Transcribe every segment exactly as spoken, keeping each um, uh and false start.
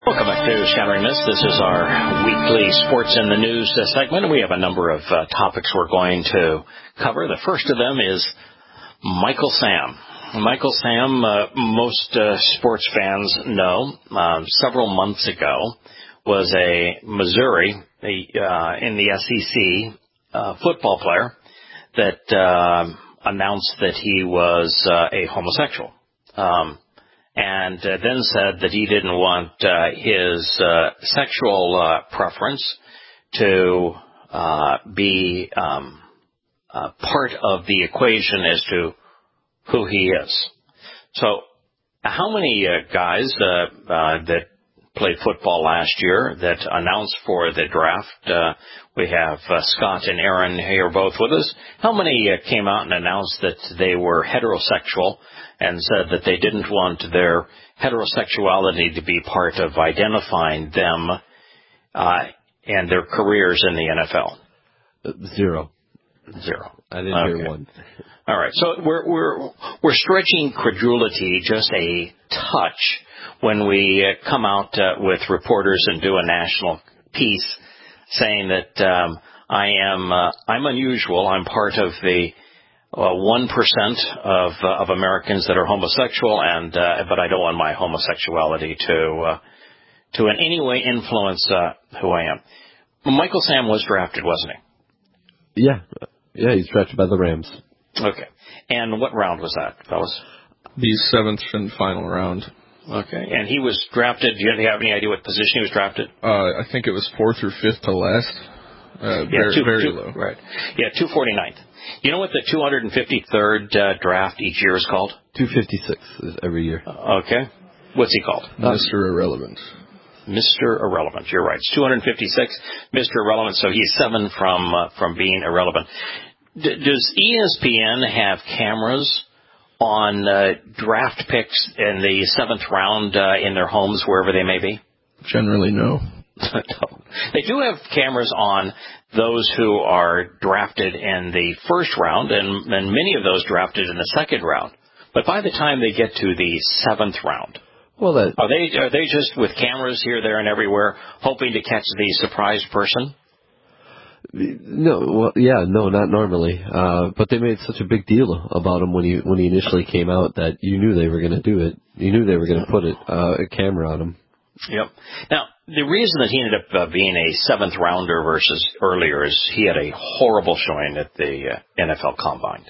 Welcome back to Scattering Mist. This is our weekly Sports in the News uh, segment. We have a number of uh, topics we're going to cover. The first of them is Michael Sam. Michael Sam, uh, most uh, sports fans know, uh, several months ago was a Missouri uh, in the S E C uh, football player that uh, announced that he was uh, a homosexual. Um and uh, then said that he didn't want uh, his uh, sexual uh, preference to uh, be um, uh, part of the equation as to who he is. So how many uh, guys uh, uh, that played football last year that announced for the draft, uh, we have uh, Scott and Aaron here both with us, how many uh, came out and announced that they were heterosexual and said that they didn't want their heterosexuality to be part of identifying them uh, and their careers in the N F L? Zero. Zero. I didn't okay. hear one. All right. So we're we're we're stretching credulity just a touch when we uh, come out uh, with reporters and do a national piece saying that um, I am uh, I'm unusual. I'm part of the Uh, one percent of uh, of Americans that are homosexual, and uh, but I don't want my homosexuality to uh, to in any way influence uh, who I am. Michael Sam was drafted, wasn't he? Yeah, yeah, he's drafted by the Rams. Okay, and what round was that, fellas? The seventh and final round. Okay, and he was drafted. Do you have any idea what position he was drafted? Uh, I think it was fourth or fifth to last. Uh, yeah, very, two, very two, low. Right. Yeah, two forty-ninth. You know what the two hundred fifty-third uh, draft each year is called? two fifty-six is every year. Uh, okay. What's he called? Uh, Mister Irrelevant. Mister Irrelevant. You're right. It's two hundred fifty-six, Mister Irrelevant, so he's seven from uh, from being irrelevant. D- does E S P N have cameras on uh, draft picks in the seventh round uh, in their homes, wherever they may be? Generally, no. No. They do have cameras on those who are drafted in the first round, and, and many of those drafted in the second round. But by the time they get to the seventh round, well, that, are they are they just with cameras here, there, and everywhere, hoping to catch the surprise person? No, well, yeah, no, not normally. Uh, but they made such a big deal about him when he when he initially came out that you knew they were going to do it. You knew they were going to put it uh, a camera on him. Yep. Now, the reason that he ended up uh, being a seventh rounder versus earlier is he had a horrible showing at the uh, N F L Combine.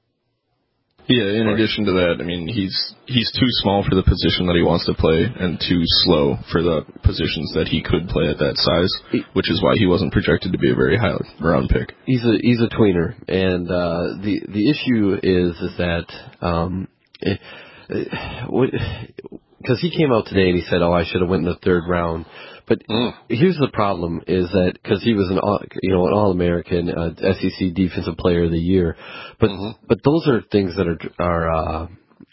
Yeah, in right. addition to that, I mean, he's he's too small for the position that he wants to play and too slow for the positions that he could play at that size, which is why he wasn't projected to be a very high round pick. He's a he's a tweener, and uh, the the issue is is that um, it, it, what. Because he came out today and he said, "Oh, I should have went in the third round." But mm. here's the problem: is that because he was an all, you know an All-American, uh, S E C Defensive Player of the Year, but mm-hmm. but those are things that are are uh,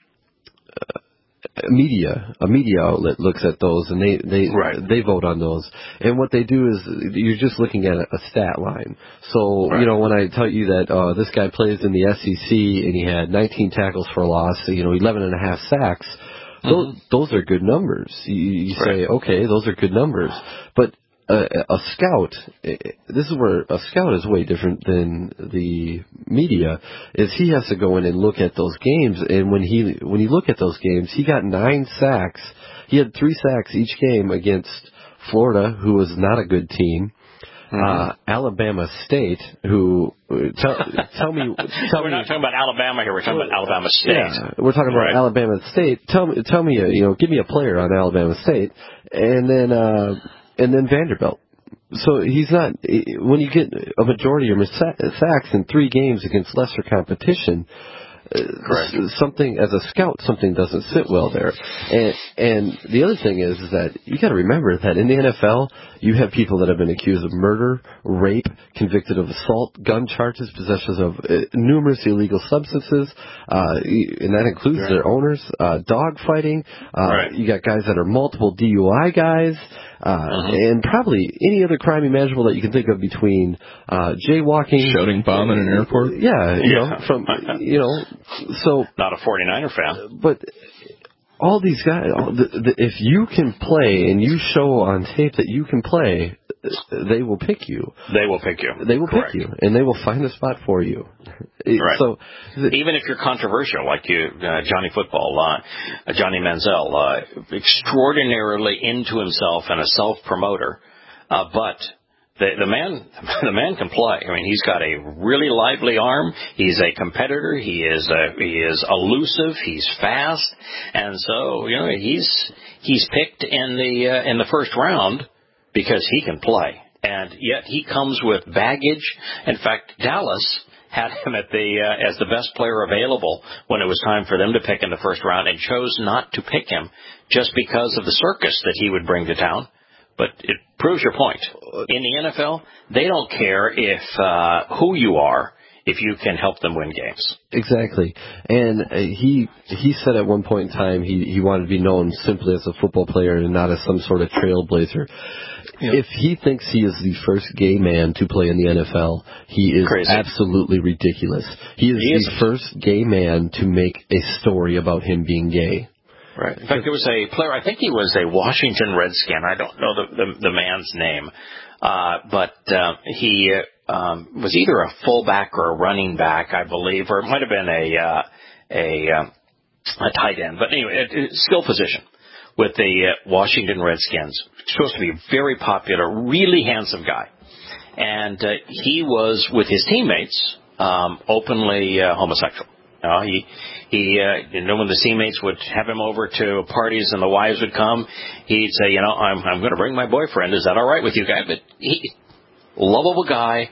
uh, media. A media outlet looks at those and they they right. they vote on those. And what they do is you're just looking at a, a stat line. So right. you know when I tell you that uh, this guy plays in the S E C and he had nineteen tackles for a loss, you know, eleven and a half sacks. Those, those are good numbers. You, you say, right. okay, those are good numbers. But a, a scout, this is where a scout is way different than the media, is he has to go in and look at those games. And when he when you look at those games, he got nine sacks. He had three sacks each game against Florida, who was not a good team. Uh, Alabama State, who tell, tell me, tell we're me, not talking about Alabama here. We're talking about Alabama State. Yeah, we're talking about right. Alabama State. Tell me, tell me, you know, give me a player on Alabama State, and then uh, and then Vanderbilt. So he's not. When you get a majority of sacks in three games against lesser competition. Correct. Something as a scout, something doesn't sit well there, and and the other thing is, is that you got to remember that in the N F L you have people that have been accused of murder, rape, convicted of assault, gun charges, possessions of uh, numerous illegal substances, uh, and that includes right. their owners, uh, dog fighting. Uh, right. You got guys that are multiple D U I guys. Uh, uh-huh. And probably any other crime imaginable that you can think of between uh, jaywalking, shouting bomb in an airport. Yeah, you yeah. know, from you know, so not a forty-niner fan, but all these guys, all the, the, if you can play and you show on tape that you can play, they will pick you. They will pick you. They will Correct. pick you, and they will find a spot for you. Right. So, the, even if you're controversial, like you, uh, Johnny Football, uh, Johnny Manziel, uh, extraordinarily into himself and a self-promoter, uh, but the, the man, the man can play. I mean, he's got a really lively arm. He's a competitor. He is, uh, he is elusive. He's fast, and so you know he's he's picked in the uh, in the first round because he can play, and yet he comes with baggage. In fact, Dallas had him at the uh, as the best player available when it was time for them to pick in the first round, and chose not to pick him just because of the circus that he would bring to town. But it proves your point. In the N F L, they don't care if uh, who you are if you can help them win games. Exactly. And uh, he he said at one point in time he, he wanted to be known simply as a football player and not as some sort of trailblazer. Yeah. If he thinks he is the first gay man to play in the N F L, he is Crazy. absolutely ridiculous. He is he the isn't. first gay man to make a story about him being gay. Right. In fact, there was a player, I think he was a Washington Redskin. I don't know the, the, the man's name. Uh, but uh, he uh, um, was either a fullback or a running back, I believe, or it might have been a uh, a, uh, a tight end. But anyway, a, a skill position with the uh, Washington Redskins. Supposed to be a very popular, really handsome guy. And uh, he was, with his teammates, um, openly uh, homosexual. Uh, he, he, uh, you know, when the teammates would have him over to parties and the wives would come, he'd say, you know, I'm, I'm going to bring my boyfriend. Is that all right with you guys? But he, lovable guy.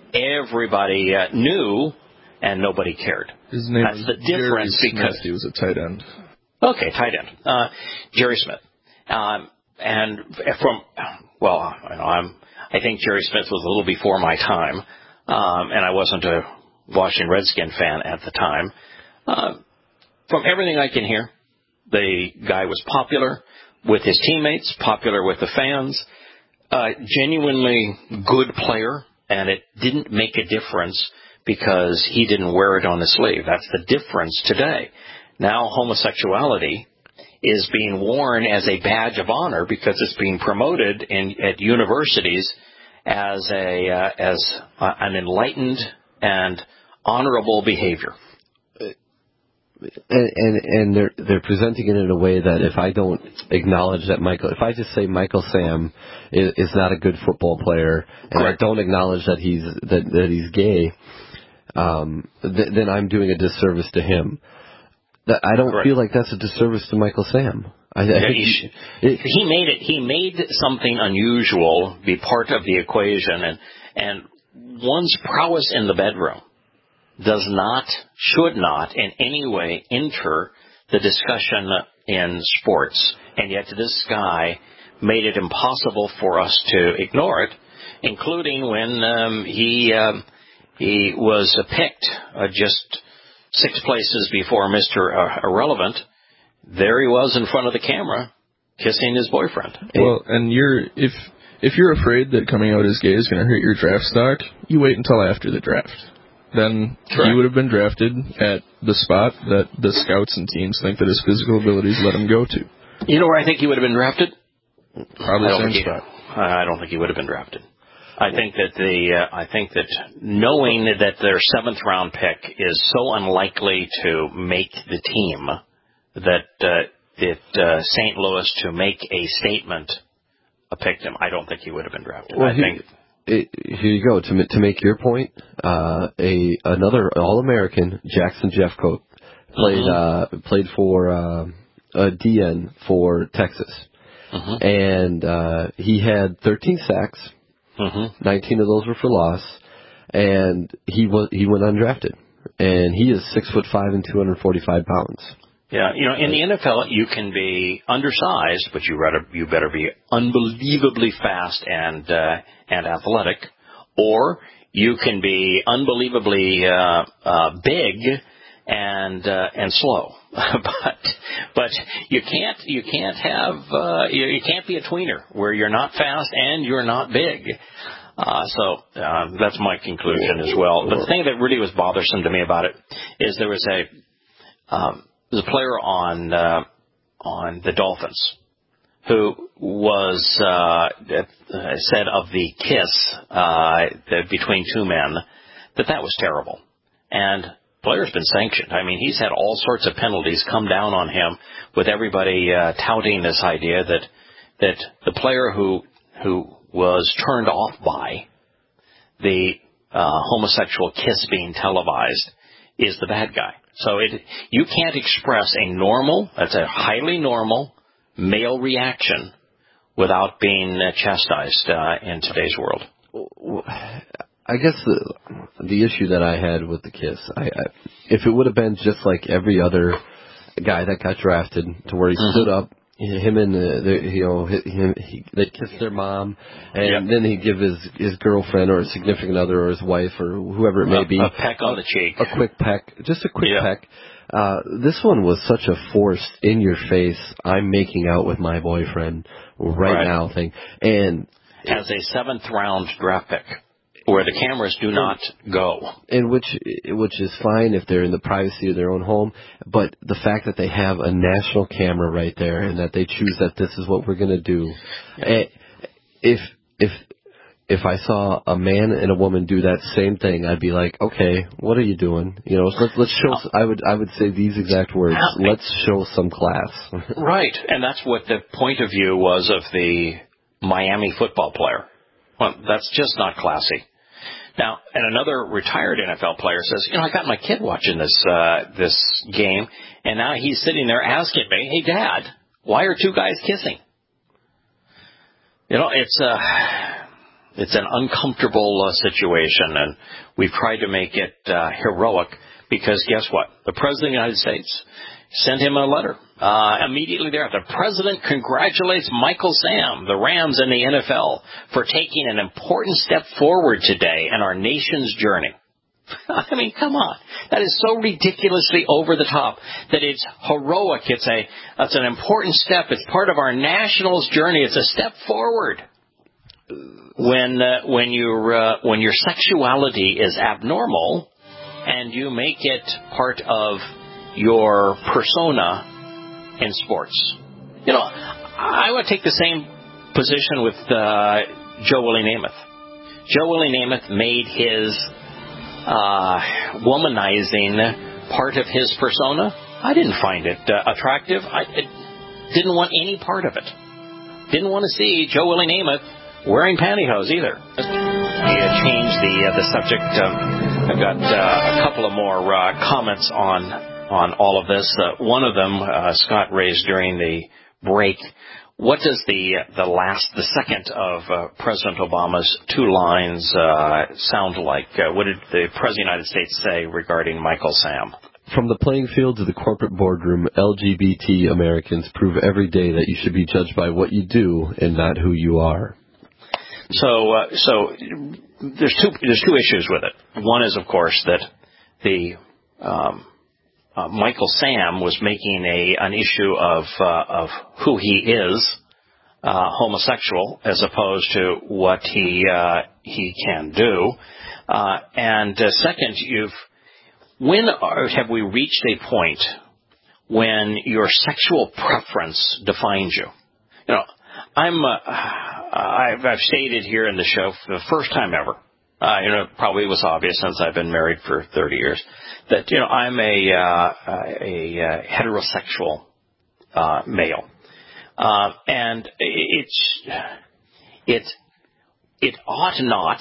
Everybody uh, knew, and nobody cared. His name That's the difference Jerry because Smith. He was a tight end. Okay, tight end. Uh, Jerry Smith. Um, and from, well, I, know, I'm, I think Jerry Smith was a little before my time, um, and I wasn't a Washington Redskin fan at the time. Uh, from everything I can hear, the guy was popular with his teammates, popular with the fans, uh, genuinely good player, and it didn't make a difference because he didn't wear it on his sleeve. That's the difference today. Now homosexuality is being worn as a badge of honor because it's being promoted in, at universities as a uh, as uh, an enlightened and honorable behavior. And, and and they're they're presenting it in a way that if I don't acknowledge that Michael, if I just say Michael Sam is, is not a good football player, and Correct. I don't acknowledge that he's that, that he's gay, um, th- then I'm doing a disservice to him. That I don't Correct. feel like that's a disservice to Michael Sam. I, yeah, I think he, it, he made it. He made something unusual be part of the equation, and and one's prowess in the bedroom does not, should not, in any way enter the discussion in sports. And yet this guy made it impossible for us to ignore it, including when um, he um, he was picked uh, just six places before Mister Uh, Irrelevant. There he was in front of the camera, kissing his boyfriend. Well, and you're if if you're afraid that coming out as gay is going to hurt your draft stock, you wait until after the draft. Then Correct. He would have been drafted at the spot that the scouts and teams think that his physical abilities let him go to. You know where I think he would have been drafted? Probably the same spot. I don't think he would have been drafted. I think that the uh, I think that knowing that their seventh round pick is so unlikely to make the team that uh, that uh, Saint Louis to make a statement uh, picked him. I don't think he would have been drafted. Well, I he, think. It, here you go. To to make your point, uh, a another All-American, Jackson Jeffcoat, played mm-hmm. uh, played for uh, a D N for Texas, mm-hmm. and uh, he had thirteen sacks. Mm-hmm. nineteen of those were for loss, and he was he went undrafted, and he is six foot five and two hundred forty-five pounds. Yeah, you know, in the N F L, you can be undersized, but you better you better be unbelievably fast and uh, and athletic, or you can be unbelievably uh, uh, big and uh, and slow. but but you can't you can't have uh, you, you can't be a tweener where you're not fast and you're not big. Uh, so uh, that's my conclusion as well. But the thing that really was bothersome to me about it is there was a um, There's a player on uh, on the Dolphins, who was uh, said of the kiss uh, the, between two men that that was terrible. And Blair's been sanctioned. I mean, he's had all sorts of penalties come down on him, with everybody uh, touting this idea that that the player who who was turned off by the uh, homosexual kiss being televised is the bad guy. So it, you can't express a normal, that's a highly normal male reaction without being uh, chastised uh, in today's world. I guess the the issue that I had with the kiss, I, I, if it would have been just like every other guy that got drafted, to where he mm-hmm. stood up, him and the, the you know him, he, they kissed their mom, and yep. then he'd give his his girlfriend or his significant other or his wife or whoever it may a, be a peck on the cheek, a quick peck, just a quick yep. peck. Uh, this one was such a forced, in your face, I'm making out with my boyfriend right, right. now thing, and as a seventh round draft pick, where the cameras do not go. And which which is fine if they're in the privacy of their own home, but the fact that they have a national camera right there and that they choose that this is what we're going to do. Yeah. If if if I saw a man and a woman do that same thing, I'd be like, okay, what are you doing? You know, let's let's show. I would I would say these exact words. Let's show some class. Right, and that's what the point of view was of the Miami football player. Well, that's just not classy. Now, and another retired N F L player says, you know, I got my kid watching this uh, this game, and now he's sitting there asking me, hey, Dad, why are two guys kissing? You know, it's uh, it's an uncomfortable uh, situation, and we've tried to make it uh, heroic because guess what? The President of the United States sent him a letter. Uh, immediately there, the President congratulates Michael Sam, the Rams and the N F L, for taking an important step forward today in our nation's journey. I mean, come on. That is so ridiculously over the top that it's heroic. It's a, it's an important step. It's part of our national's journey. It's a step forward. When, uh, when your, uh, when your sexuality is abnormal and you make it part of your persona in sports. You know, I would take the same position with uh, Joe Willie Namath. Joe Willie Namath made his uh, womanizing part of his persona. I didn't find it uh, attractive. I it, didn't want any part of it. Didn't want to see Joe Willie Namath wearing pantyhose either. He uh, changed the uh, the subject. Um, I've got uh, a couple of more uh, comments on. on all of this. Uh, one of them, uh, Scott raised during the break. What does the the last, the second of uh, President Obama's two lines uh, sound like? Uh, what did the President of the United States say regarding Michael Sam? From the playing field to the corporate boardroom, L G B T Americans prove every day that you should be judged by what you do and not who you are. So, uh, so there's two there's two issues with it. One is, of course, that the um, Uh, Michael Sam was making a an issue of uh, of who he is, uh, homosexual, as opposed to what he uh, he can do. Uh, and uh, second, you've when are, have we reached a point when your sexual preference defines you? You know, I'm uh, I've, I've stated here in the show for the first time ever. Uh, you know, probably was obvious since I've been married for thirty years, that, you know, I'm a, uh, a, a heterosexual, uh, male. Uh, and it's, it, it ought not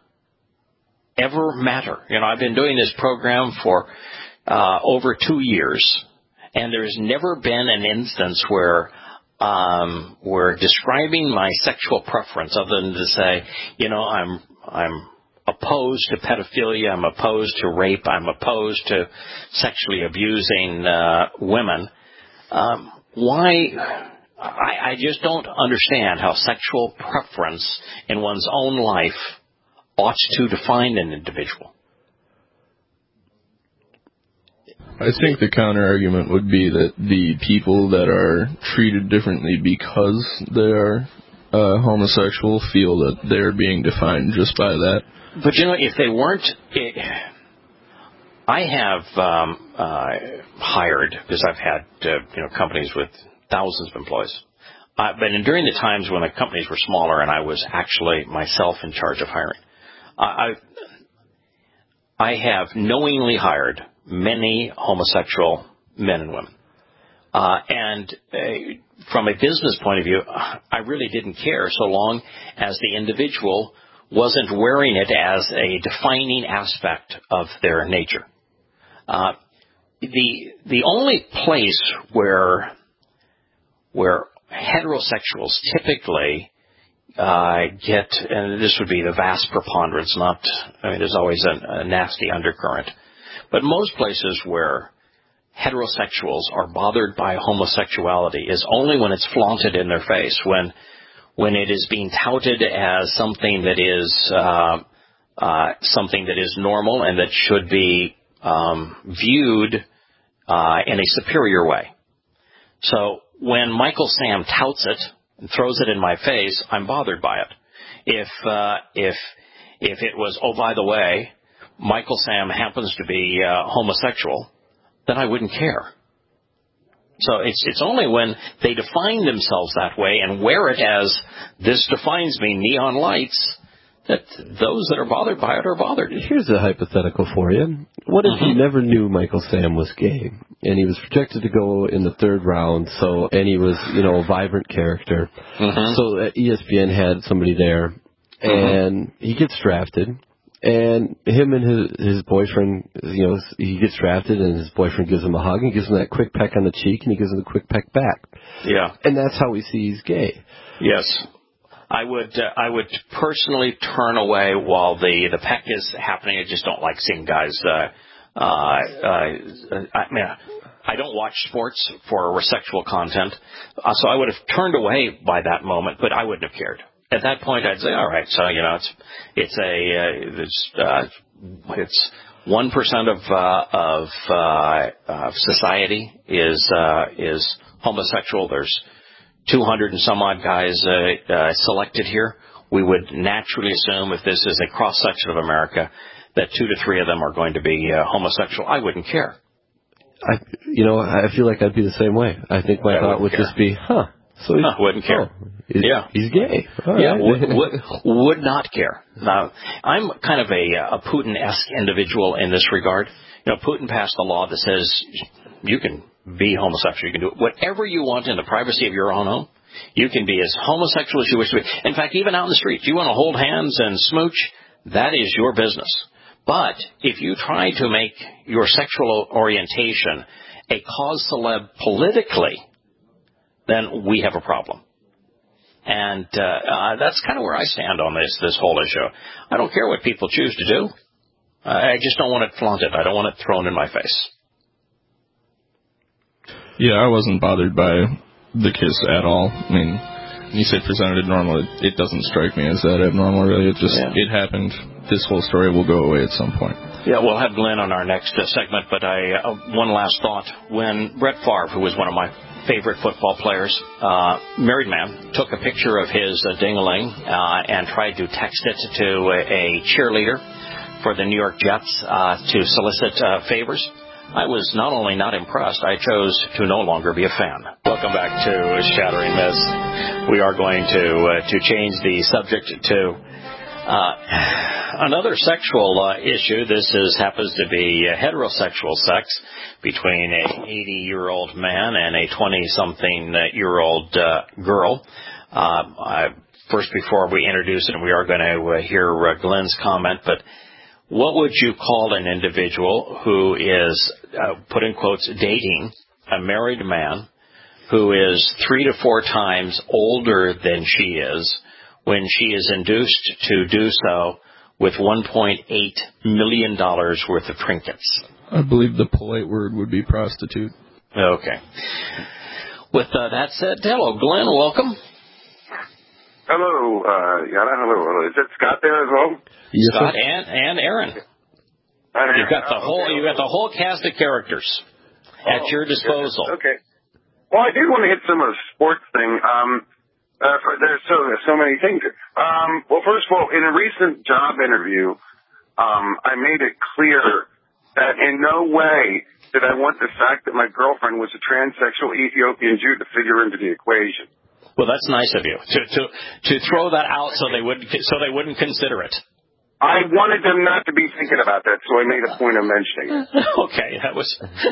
ever matter. You know, I've been doing this program for, uh, over two years, and there's never been an instance where, um, where describing my sexual preference other than to say, you know, I'm, I'm, opposed to pedophilia, I'm opposed to rape, I'm opposed to sexually abusing uh, women. Um, why? I, I just don't understand how sexual preference in one's own life ought to define an individual. I think the counter-argument would be that the people that are treated differently because they are uh, homosexual feel that they're being defined just by that. But, you know, if they weren't, it, I have um, uh, hired, because I've had, uh, you know, companies with thousands of employees. Uh, but in, during the times when the companies were smaller and I was actually myself in charge of hiring, uh, I, I have knowingly hired many homosexual men and women. Uh, and uh, from a business point of view, I really didn't care so long as the individual wasn't wearing it as a defining aspect of their nature. Uh, the the only place where where heterosexuals typically uh, get, and this would be the vast preponderance, not, I mean, there's always a, a nasty undercurrent, but most places where heterosexuals are bothered by homosexuality is only when it's flaunted in their face, when when it is being touted as something that is uh, uh, something that is normal and that should be um, viewed uh, in a superior way. So when Michael Sam touts it and throws it in my face, I'm bothered by it. If uh, if if it was, oh, by the way, Michael Sam happens to be uh, homosexual, then I wouldn't care. So it's it's only when they define themselves that way and wear it as this defines me, neon lights, that those that are bothered by it are bothered. Here's a hypothetical for you. What if Mm-hmm. you never knew Michael Sam was gay, and he was projected to go in the third round, so and he was, you know, a vibrant character. Mm-hmm. So E S P N had somebody there, and mm-hmm. he gets drafted, and him and his his boyfriend, you know, he gets drafted, and his boyfriend gives him a hug, and gives him that quick peck on the cheek, and he gives him a quick peck back. Yeah. And that's how we see he's gay. Yes. I would uh, I would personally turn away while the, the peck is happening. I just don't like seeing guys. Uh, uh, uh, I mean, I don't watch sports for sexual content, uh, so I would have turned away by that moment. But I wouldn't have cared. At that point, I'd say, all right. So you know, it's it's a uh, it's uh, it's one percent of uh, of uh, of society is uh, is homosexual. There's two hundred and some odd guys uh, uh, selected here. We would naturally assume, if this is a cross-section of America, that two to three of them are going to be uh, homosexual. I wouldn't care. I, you know, I feel like I'd be the same way. I think my I thought would care. just be, huh, so he's, huh, wouldn't care. Oh, he's, yeah. he's gay. All yeah, right. would, would, would not care. Now, I'm kind of a, a Putin-esque individual in this regard. You know, Putin passed a law that says you can be homosexual. You can do whatever you want in the privacy of your own home. You can be as homosexual as you wish to be. In fact, even out in the street, you want to hold hands and smooch, that is your business. But if you try to make your sexual orientation a cause celeb politically, then we have a problem. And uh, uh, that's kind of where I stand on this this whole issue. I don't care what people choose to do. I just don't want it flaunted. I don't want it thrown in my face. Yeah, I wasn't bothered by the kiss at all. I mean, when you say presented normal, it, it doesn't strike me as that abnormal, really. It just, yeah. it happened. This whole story will go away at some point. Yeah, we'll have Glenn on our next uh, segment, but I uh, one last thought. When Brett Favre, who was one of my favorite football players, uh, married man, took a picture of his uh, ding-a-ling uh, and tried to text it to a, a cheerleader for the New York Jets uh, to solicit uh, favors, I was not only not impressed, I chose to no longer be a fan. Welcome back to Shattering Myths. We are going to uh, to change the subject to uh, another sexual uh, issue. This is happens to be uh, heterosexual sex between an eighty-year-old man and a twenty-something-year-old uh, girl. Uh, I, first, before we introduce it, we are going to uh, hear uh, Glenn's comment, but what would you call an individual who is, uh, put in quotes, dating a married man who is three to four times older than she is when she is induced to do so with one point eight million dollars worth of trinkets? I believe the polite word would be prostitute. Okay. With uh, that said, hello, Glenn. Welcome. Hello, uh, Yana. Hello. Is it Scott there as well? Yes, Scott sir. and, and Aaron. Hi, You've got the uh, whole okay. you got the whole cast of characters oh, at your disposal. Goodness. Okay. Well, I did want to hit some of the sports thing. Um, uh, for, there's so there's so many things. Um, well, first of all, in a recent job interview, um, I made it clear that in no way did I want the fact that my girlfriend was a transsexual Ethiopian Jew to figure into the equation. Well, that's nice of you to to to throw that out so they would so they wouldn't consider it. I wanted them not to be thinking about that, so I made a point of mentioning it. Okay, that was.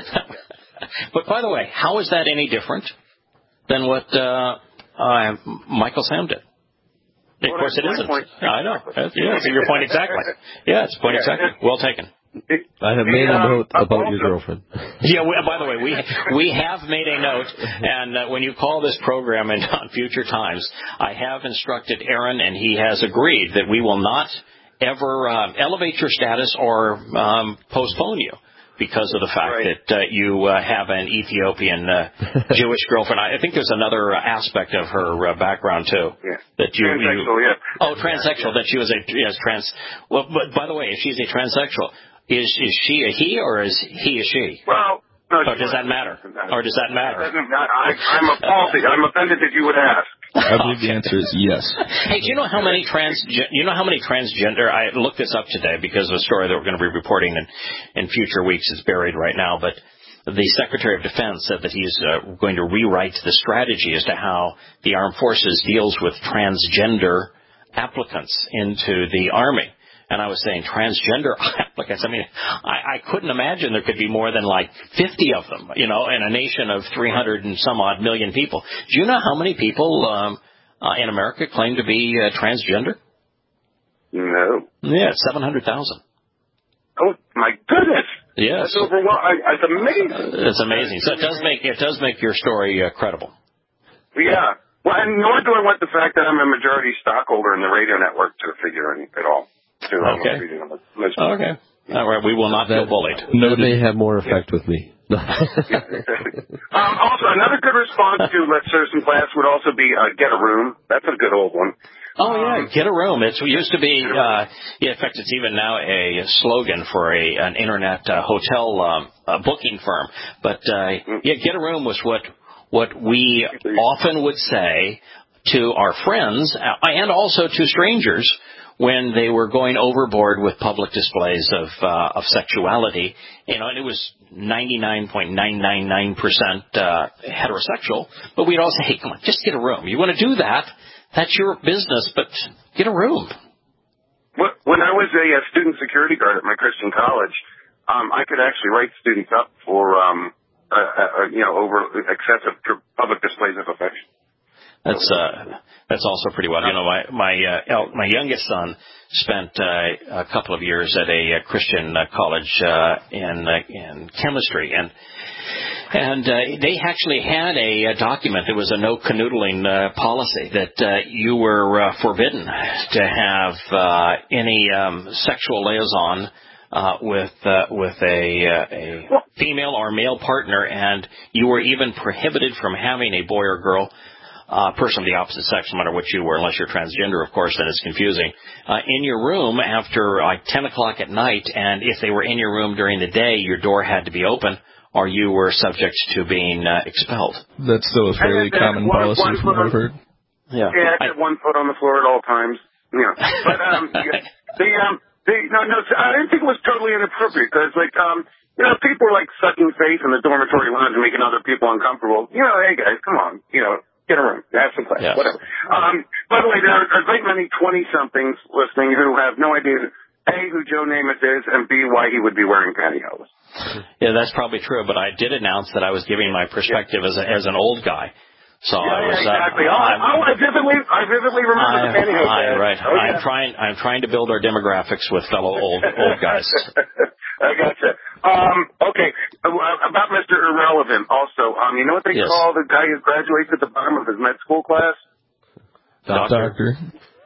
But by the way, how is that any different than what uh, uh, Michael Sam did? Of Well, course, it that's isn't. my point. I know. Yeah, it's your point exactly. Yeah, it's a point Yeah. exactly. Well taken. I have made a note about your girlfriend. Yeah, we, by the way, we we have made a note, and uh, when you call this program in on future times, I have instructed Aaron, and he has agreed that we will not ever uh, elevate your status or um, postpone you because of the fact right. that uh, you uh, have an Ethiopian uh, Jewish girlfriend. I think there's another uh, aspect of her uh, background too. Yeah. That you, transsexual, you, yeah. Oh, transsexual. That she was a yes, trans. Well, but by the way, if she's a transsexual, is is she a he or is he a she? Well, no, Or does that matter? Or does that matter? It doesn't matter. I, I'm appalled. I'm offended that you would ask. I believe the answer is yes. Hey, do you know how many trans? You know how many transgender? I looked this up today because of a story that we're going to be reporting in in future weeks. It's buried right now, but the Secretary of Defense said that he's uh, going to rewrite the strategy as to how the armed forces deals with transgender applicants into the Army. And I was saying transgender applicants. I mean, I, I couldn't imagine there could be more than like fifty of them, you know, in a nation of three hundred and some odd million people. Do you know how many people um, uh, in America claim to be uh, transgender? No. Yeah, it's seven hundred thousand. Oh, my goodness. Yes. That's overwhelming. It's amazing. It's amazing. So it does make it does make your story uh, credible. Yeah. Well, and nor do I want the fact that I'm a majority stockholder in the radio network to figure any at all. To, um, Okay. listen. Okay. All right. We will not feel bullied. That may have more effect with me. um, also, another good response to Let's Serve Some Class would also be uh, Get a Room. That's a good old one. Oh, yeah, get a room. It used to be, uh, yeah, in fact, it's even now a slogan for a an Internet uh, hotel um, uh, booking firm. But, uh, yeah, get a room was what what we often would say to our friends and also to strangers when they were going overboard with public displays of uh, of sexuality. You know, and it was ninety-nine point nine nine nine percent uh, heterosexual. But we'd all say, hey, come on, just get a room. You want to do that? That's your business, but get a room. When I was a, a student security guard at my Christian college, um, I could actually write students up for, um, uh, uh, you know, over excessive public displays of affection. That's uh, that's also pretty well. You know, my my uh, my youngest son spent uh, a couple of years at a, a Christian uh, college uh, in uh, in chemistry, and and uh, they actually had a, a document. It was a no canoodling uh, policy that uh, you were uh, forbidden to have uh, any um, sexual liaison uh, with uh, with a, uh, a female or male partner, and you were even prohibited from having a boy or girl. Uh, person of the opposite sex, no matter what you were, unless you're transgender, of course, then it's confusing, uh, in your room after like ten o'clock at night, and if they were in your room during the day, your door had to be open, or you were subject to being uh, expelled. That's still a fairly common one, policy one from what I've heard. Yeah, yeah I had one foot on the floor at all times. Yeah, but um, the um, the no, no, I didn't think it was totally inappropriate because, like, um, you know, people were like sucking face in the dormitory lounge and making other people uncomfortable. You know, hey guys, come on, you know. Get a room, have some class, yeah. whatever. Um, by the way, there are a great many twenty-somethings listening who have no idea, A, who Joe Namath is, and B, why he would be wearing pantyhose. Yeah, that's probably true, but I did announce that I was giving my perspective as a, as an old guy. So yeah, I was, yeah, exactly. Uh, oh, oh, I vividly, I vividly remember I, the pantyhose. I, right. Oh, yeah. I'm trying, I'm trying to build our demographics with fellow old, old guys. I gotcha. Um, okay, about Mister Irrelevant also, um, you know what they yes. call the guy who graduates at the bottom of his med school class? Doctor. Doctor.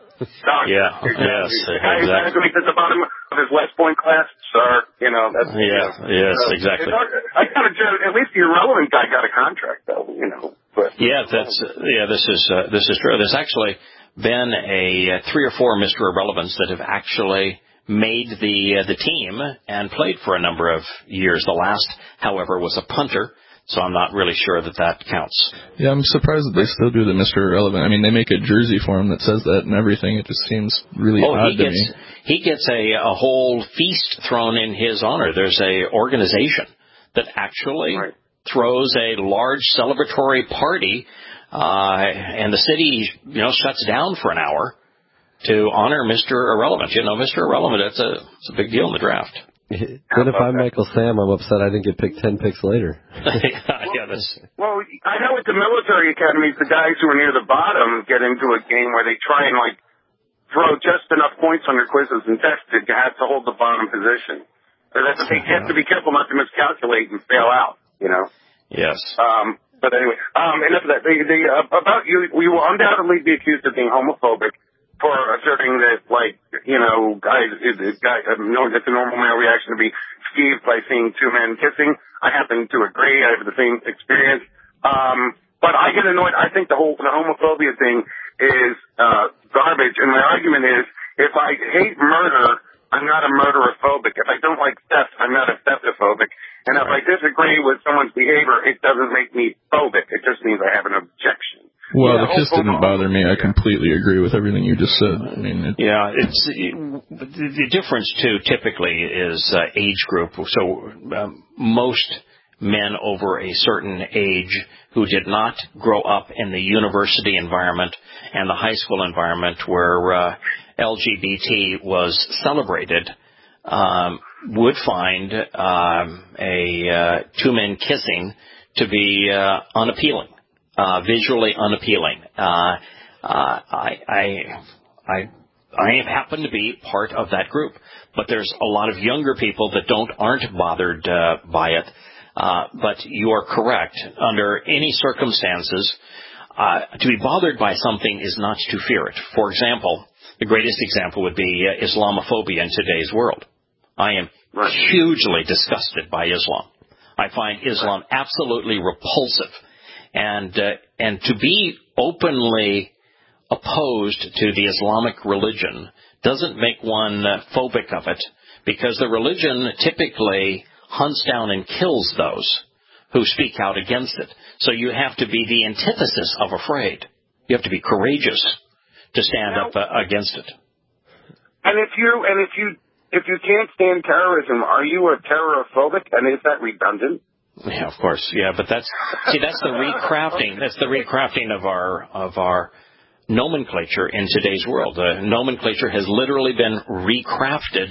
Yeah, exactly. yes, The guy who exactly. graduates at the bottom of his West Point class, sir, you know, that's... Yeah, you know, yes, uh, exactly. I got a, at least the Irrelevant guy got a contract, though, you know. But, yeah, that's, yeah, this is, uh, this is true. There's actually been a uh, three or four Mister Irrelevants that have actually made the uh, the team and played for a number of years. The last, however, was a punter So I'm not really sure that that counts. Yeah, I'm surprised that they still do the Mister Irrelevant. I mean, they make a jersey for him that says that and everything. It just seems really oh, odd he to gets, me. He gets a, a whole feast thrown in his honor. There's a organization that actually right. throws a large celebratory party, uh, and the city, you know, shuts down for an hour to honor Mister Irrelevant. You know, Mister Irrelevant, it's a, it's a big deal in the draft. Then if I'm Michael Sam, I'm upset I didn't get picked ten picks later. yeah, that's... Well, I know at the military academies, the guys who are near the bottom get into a game where they try and, like, throw just enough points on their quizzes and tests to have to hold the bottom position. So that's, they have to be careful not to miscalculate and fail out, you know? Yes. Um, but anyway, um, enough of that. The, the, uh, about you, we will undoubtedly be accused of being homophobic for asserting that, like, you know, guys, it, it, guys, no, it's a normal male reaction to be skeeved by seeing two men kissing. I happen to agree. I have the same experience. Um, but I get annoyed. I think the whole, the homophobia thing is, uh, garbage. And my argument is, if I hate murder, I'm not a murderophobic. If I don't like theft, I'm not a theptophobic. And if I disagree with someone's behavior, it doesn't make me phobic. It just means I have an objection. Well, yeah, the kiss didn't bother me. I completely agree with everything you just said. I mean, it, yeah, it's it, the difference too. Typically, is uh, age group. So um, most men over a certain age who did not grow up in the university environment and the high school environment where uh, L G B T was celebrated um, would find um, a uh, two men kissing to be uh, unappealing. Uh, visually unappealing. Uh, uh, I, I, I, I happen to be part of that group, but there's a lot of younger people that don't aren't bothered uh, by it. Uh, but you are correct. Under any circumstances, uh, to be bothered by something is not to fear it. For example, the greatest example would be uh, Islamophobia in today's world. I am right. hugely disgusted by Islam. I find Islam right. absolutely repulsive. And uh, and to be openly opposed to the Islamic religion doesn't make one uh, phobic of it, because the religion typically hunts down and kills those who speak out against it. So you have to be the antithesis of afraid. You have to be courageous to stand now, up uh, against it. And if you and if you if you can't stand terrorism, are you a terrorophobic? And is that redundant? Yeah, of course. Yeah, but that's see, that's the recrafting. That's the recrafting of our of our nomenclature in today's world. The nomenclature has literally been recrafted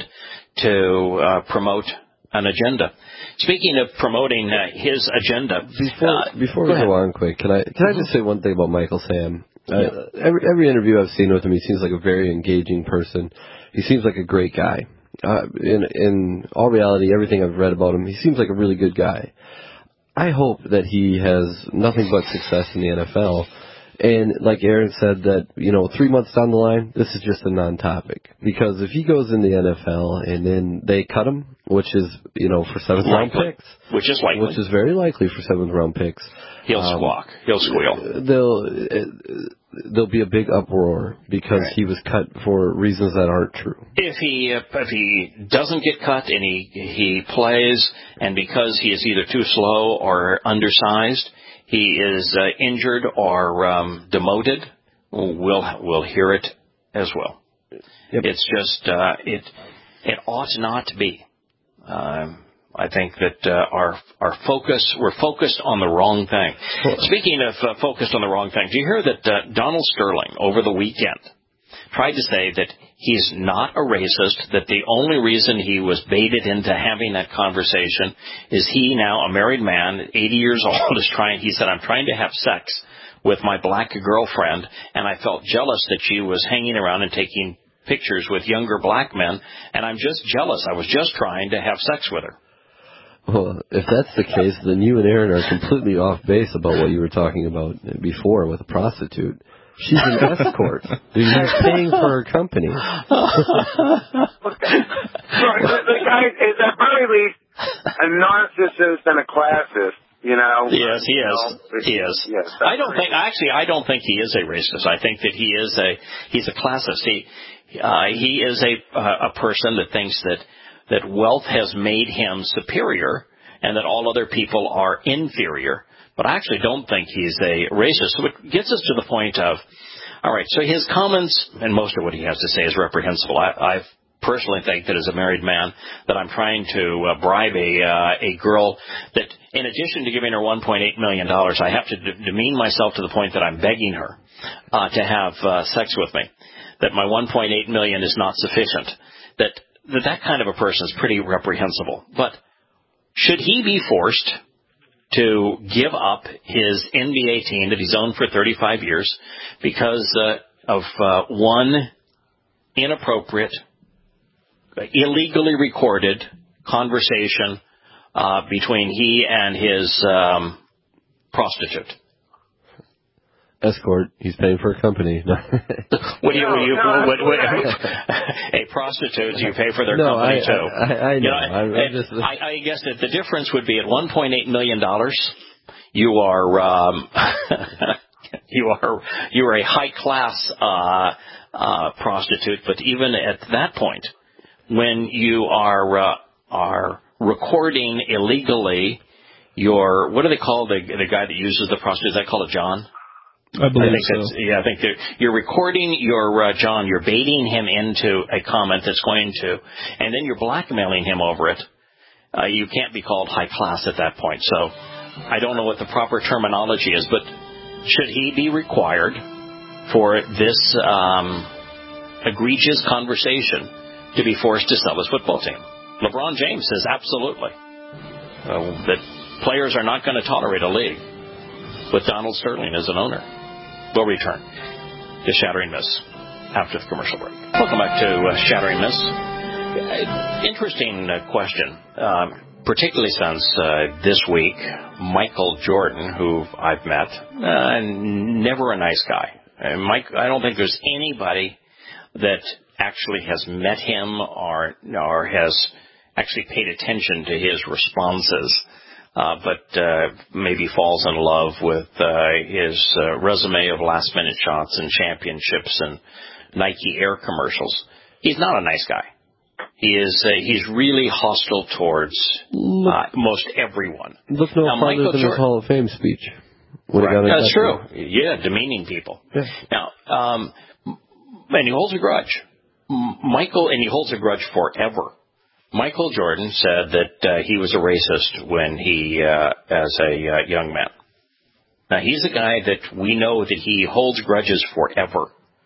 to uh, promote an agenda. Speaking of promoting uh, his agenda, before uh, before go we ahead. go on, quick, can I can I just say one thing about Michael Sam? Uh, yeah. Every every interview I've seen with him, he seems like a very engaging person. He seems like a great guy. Uh, in in all reality, everything I've read about him, he seems like a really good guy. I hope that he has nothing but success in the N F L. And like Aaron said, that, you know, three months down the line, this is just a non-topic. Because if he goes in the N F L and then they cut him, which is, you know, for seventh round picks. Which is likely. Which is very likely for seventh round picks. He'll um, squawk. He'll squeal. They'll, uh, there'll be a big uproar because right. he was cut for reasons that aren't true. If he uh, if he doesn't get cut and he he plays, and because he is either too slow or undersized, he is uh, injured or um, demoted, we'll we'll hear it as well. Yep. It's just uh, it it ought not to be. Um, I think that uh, our our focus, we're focused on the wrong thing. Well, Speaking of uh, focused on the wrong thing, do you hear that uh, Donald Sterling over the weekend tried to say that he's not a racist, that the only reason he was baited into having that conversation is he, now a married man, eighty years old, is trying, he said, I'm trying to have sex with my black girlfriend, and I felt jealous that she was hanging around and taking pictures with younger black men, and I'm just jealous. I was just trying to have sex with her. Well, if that's the case, then you and Aaron are completely off base about what you were talking about before with a prostitute. She's an escort. You're paying for her company. Look, the, the guy is at very least a narcissist and a classist. You know. Yes, he is. He is. Yes, I don't think. Actually, I don't think he is a racist. I think that he is a. He's a classist. He. Uh, he is a uh, a person that thinks that that wealth has made him superior, and that all other people are inferior. But I actually don't think he's a racist. So it gets us to the point of, all right, so his comments, and most of what he has to say is reprehensible. I, I personally think that as a married man, that I'm trying to uh, bribe a uh, a girl that, in addition to giving her one point eight million dollars, I have to d- demean myself to the point that I'm begging her uh, to have uh, sex with me, that my one point eight million dollars is not sufficient, that, that that kind of a person is pretty reprehensible. But should he be forced to give up his N B A team that he's owned for thirty-five years because uh, of uh, one inappropriate, illegally recorded conversation uh, between he and his um, prostitute? Escort. He's paying for a company. What do you, what do you, what, what, a prostitute, you pay for their no, company I, too. I, I, I know. You know I'm, I'm just, I, I guess that the difference would be at one point eight million dollars, you are, um, you are, you are a high class, uh, uh, prostitute, but even at that point, when you are, uh, are recording illegally your, what do they call the, the guy that uses the prostitute? Is that called a John? I believe I think so. That's, yeah, I think you're recording your uh, John. You're baiting him into a comment that's going to, and then you're blackmailing him over it. Uh, you can't be called high class at that point. So I don't know what the proper terminology is, but should he be required for this um, egregious conversation to be forced to sell his football team? LeBron James says absolutely uh, that players are not going to tolerate a league with Donald Sterling as an owner. We'll return to Shattering Myths after the commercial break. Welcome back to uh, Shattering Myths. Uh, interesting uh, question, uh, particularly since uh, this week, Michael Jordan, who I've met, uh, never a nice guy. Uh, Mike, I don't think there's anybody that actually has met him or or has actually paid attention to his responses. Uh, but uh, maybe falls in love with uh, his uh, resume of last-minute shots and championships and Nike Air commercials. He's not a nice guy. He is. Uh, he's really hostile towards uh, most everyone. Look no now, farther Michael than Jordan, his Hall of Fame speech. Right. That's true. Yeah, demeaning people. Yeah. Now, um, and he holds a grudge. Michael, and he holds a grudge forever. Michael Jordan said that uh, he was a racist when he, uh, as a uh, young man. Now, he's a guy that we know that he holds grudges forever.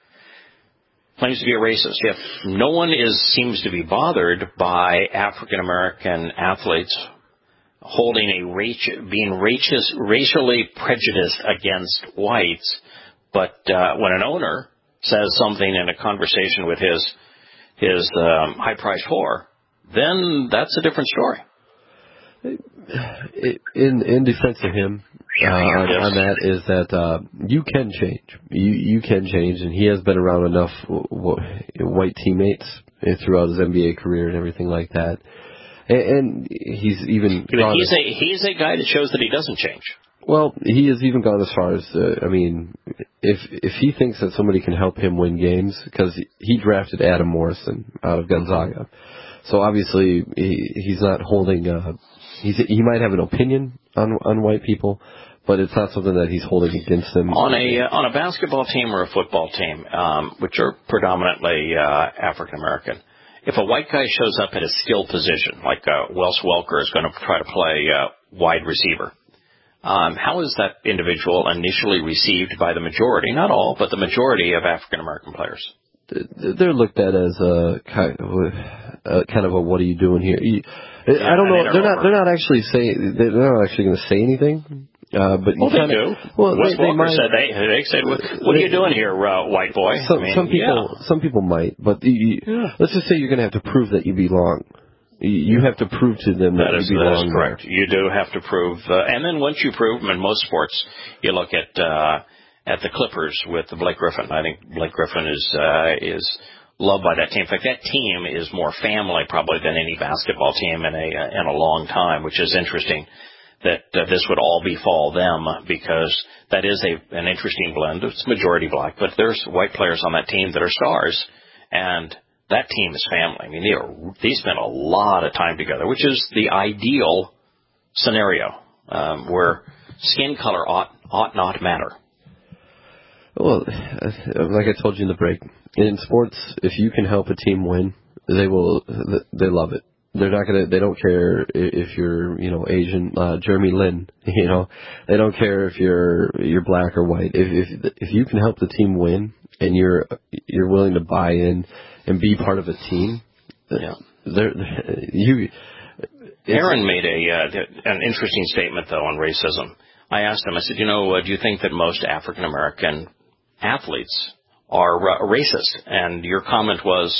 Claims to be a racist. Yet no one is seems to be bothered by African American athletes holding a race, being racist, racially prejudiced against whites. But uh, when an owner says something in a conversation with his his um, high-priced whore, then that's a different story. In in defense of him, uh, on, yes. on that is that uh, you can change. You you can change, and he has been around enough w- w- white teammates throughout his N B A career and everything like that. And, and he's even gone he's a he's a guy that shows that he doesn't change. Well, he has even gone as far as uh, I mean, if if he thinks that somebody can help him win games, because he, he drafted Adam Morrison out of Gonzaga. So obviously he, he's not holding. Uh, he's he might have an opinion on on white people, but it's not something that he's holding against them. On a uh, on a basketball team or a football team, um, which are predominantly uh, African American, if a white guy shows up at a skill position, like uh, Wes Welker is going to try to play uh, wide receiver, um, how is that individual initially received by the majority? Not all, but the majority of African American players. They're looked at as a kind of a, kind of a what are you doing here? You, yeah, I don't know. They're not. They're not actually saying. They're not actually going to say anything. Uh, but well, you they kinda, do. Well, Wes they, Welker they might, said they. They said, "What, what are you doing here, uh, white boy?" Some, I mean, some people. Yeah. Some people might, but you, yeah. let's just say you're going to have to prove that you belong. You have to prove to them that, that is, you belong. That is correct. There. You do have to prove, uh, and then once you prove, in most sports, you look at uh, at the Clippers with Blake Griffin. I think Blake Griffin is uh, is. loved by that team. In fact, that team is more family probably than any basketball team in a in a long time, which is interesting that uh, this would all befall them because that is a an interesting blend. It's majority black, but there's white players on that team that are stars, and that team is family. I mean, they are they spend a lot of time together, which is the ideal scenario um, where skin color ought ought not matter? Well, like I told you in the break, in sports, if you can help a team win, they will. They love it. They're not gonna. They don't care if you're, you know, Asian, uh, Jeremy Lin. You know, they don't care if you're you're black or white. If if if you can help the team win and you're you're willing to buy in and be part of a team, yeah, they're, you. Aaron made a uh, an interesting statement though on racism. I asked him. I said, you know, uh, do you think that most African American athletes are uh, racist? And your comment was.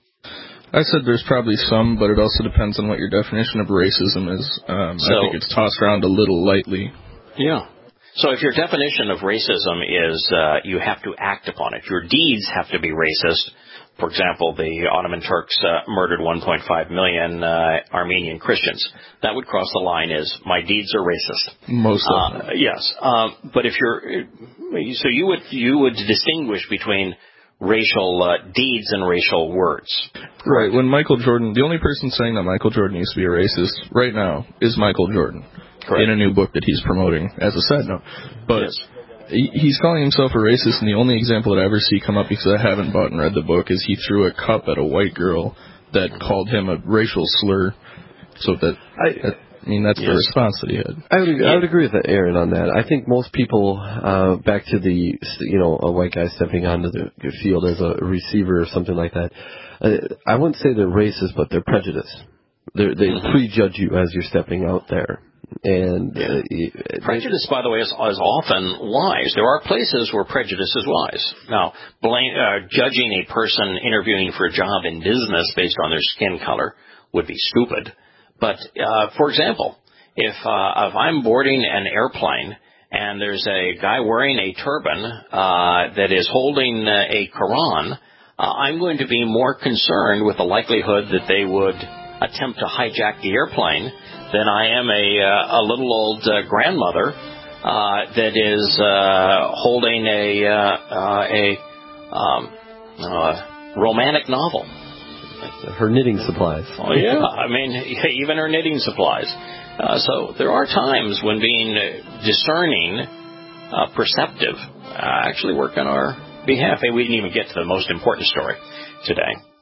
I said there's probably some, but it also depends on what your definition of racism is. Um, so, I think it's tossed around a little lightly. Yeah. So if your definition of racism is uh, you have to act upon it, your deeds have to be racist. For example, the Ottoman Turks uh, murdered one point five million uh, Armenian Christians. That would cross the line as my deeds are racist. Most of them. Uh, yes. Um, but if you're, so you would you would distinguish between racial uh, deeds and racial words. Right. When Michael Jordan, the only person saying that Michael Jordan used to be a racist right now is Michael Jordan. Correct. In a new book that he's promoting as a side note. But yes. he, he's calling himself a racist, and the only example that I ever see come up, because I haven't bought and read the book, is he threw a cup at a white girl that called him a racial slur. So that, I, that I mean, that's yes. the response that he had. I would, I would agree with Aaron on that. I think most people, uh, back to the, you know, a white guy stepping onto the field as a receiver or something like that, uh, I wouldn't say they're racist, but they're prejudiced. They're, they mm-hmm. prejudge you as you're stepping out there. And uh, prejudice, by the way, is, is often wise. There are places where prejudice is wise. Now, blame, uh, judging a person interviewing for a job in business based on their skin color would be stupid. But, uh, for example, if, uh, if I'm boarding an airplane and there's a guy wearing a turban uh, that is holding uh, a Quran, uh, I'm going to be more concerned with the likelihood that they would attempt to hijack the airplane than I am a, uh, a little old uh, grandmother uh, that is uh, holding a, uh, uh, a um, uh, romantic novel. Her knitting supplies. Oh, yeah. I mean, even her knitting supplies. Uh, so there are times when being discerning, uh, perceptive, uh, actually work on our behalf. Hey, we didn't even get to the most important story today.